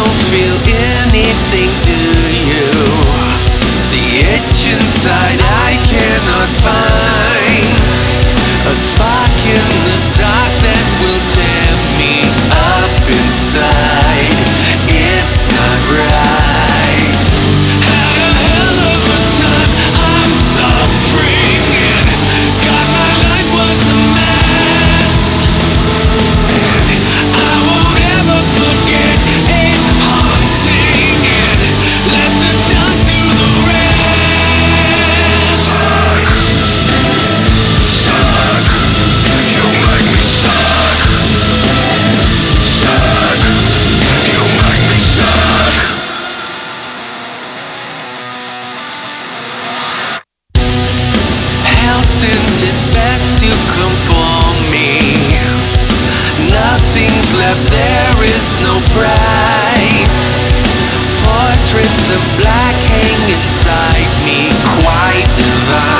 don't feel anything, do you? The itch inside I cannot find, a spark in the dark that will tear me up inside. It's not right. Had a hell of a time, I'm suffering, and God, my life was a mess. And I won't ever forget it haunting, and let the dark do the rest. Suck, suck, you make me suck. Suck, you make me suck. Hell sent its best to come for me. Nothing's left, there is no price. Portraits of black hang inside me, quite divine.